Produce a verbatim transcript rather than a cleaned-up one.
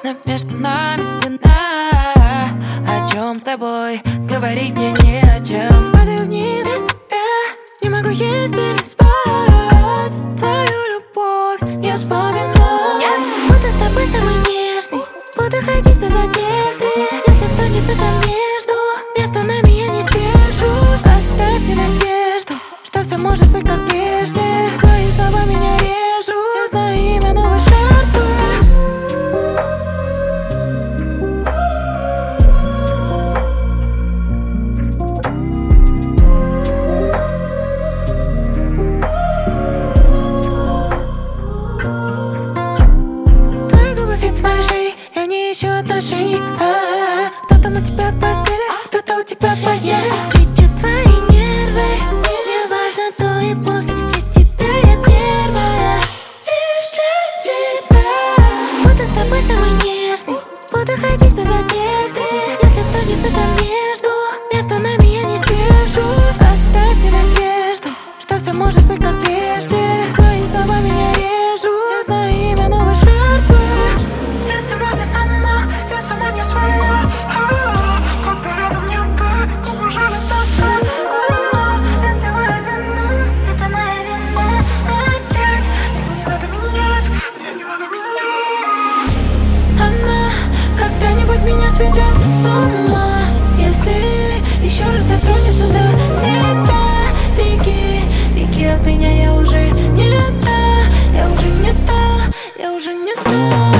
но между нами стена. О чем с тобой говорить мне не о чем. Падаю вниз без тебя, не могу есть или спать. Твою любовь не вспоминаю. Я буду с тобой самый нежный, буду ходить без одежды. Если встанет это между, между нами я не сдержусь. Оставь мне надежду, что все может быть как прежде. Твои слова меня режут, я знаю имя новой жертвы. Я не ищу отношений, а-а-а. Кто там у тебя в постели, кто-то у тебя в постели. Видит твои нервы, мне важно то и пусть. Для тебя я первая, лишь для тебя. Буду с тобой самый нежный, буду ходить без одежды. Если встанет это между, между нами я не сдержусь. Оставь мне надежду, что все может быть как прежде. Твои слова меня режут, я знаю имя новой жертвы. Я сегодня сама, я сама не своя. А-а-а, когда рядом нет ты, как жаль тоска. А-а-а, разливаю вину, это моя вина. Опять, мне не надо менять, мне не надо менять. Она когда-нибудь меня сведет с ума. Если еще раз дотронется до тебя, беги, беги от меня, я уже не та, я уже не та, я уже не та.